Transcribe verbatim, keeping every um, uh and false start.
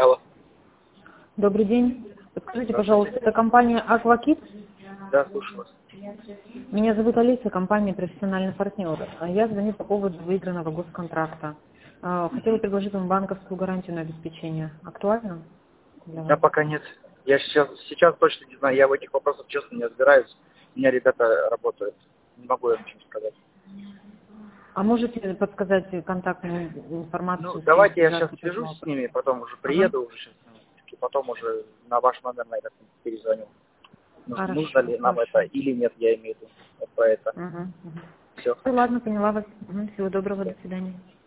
Алло. Добрый день. Подскажите, Да. пожалуйста, это компания «Аквакит»? Да, слушаю вас. Меня зовут Алиса, компания «Профессиональный партнер». А Я звоню по поводу выигранного госконтракта. А, Хотела предложить вам банковскую гарантию на обеспечение. Актуально для Да, вас? пока нет. Я сейчас, сейчас точно не знаю, я в этих вопросах честно не разбираюсь. У меня ребята работают. Не могу я ничего сказать. А можете подсказать контактную Ну, информацию, с кем давайте я сейчас связаться, свяжусь с пожалуйста? ними, потом уже Ага. приеду, уже сейчас, и потом уже на ваш номер, наверное, перезвоню. Нужно, нужно Хорошо, ли нам это хорошо. или нет, я имею в виду. Вот про это. Угу, угу. Все, Ну хорошо. ладно, поняла вас. Мгм. Всего доброго, до свидания.